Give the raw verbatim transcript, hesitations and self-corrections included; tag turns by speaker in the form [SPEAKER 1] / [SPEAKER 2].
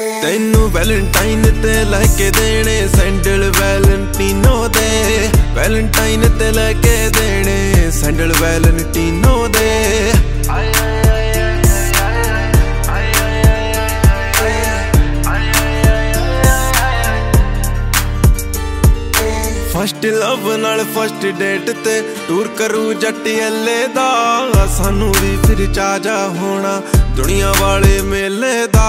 [SPEAKER 1] ਤੈਨੂੰ ਵੈਲੈਂਟਾਈਨ ਤੇ ਲੈ ਕੇ ਦੇਣੇ ਸੈਂਡਲ ਵੈਲੈਂਟੀਨੋ ਦੇ, ਵੈਲੈਂਟਾਈਨ ਤੇ ਲੈ ਕੇ ਦੇਣੇ ਸੈਂਡਲ ਵੈਲੈਂਟੀਨੋ ਦੇ। ਫਸਟ ਲਵ ਨਾਲ ਫਸਟ ਡੇਟ ਤੇ ਟੂਰ ਕਰੂ ਜੱਟ ਐਲੇ ਦਾ, ਸਾਨੂੰ ਵੀ ਫਿਰ ਚਾਜਾ ਹੋਣਾ ਦੁਨੀਆ ਵਾਲੇ ਮੇਲੇ ਦਾ।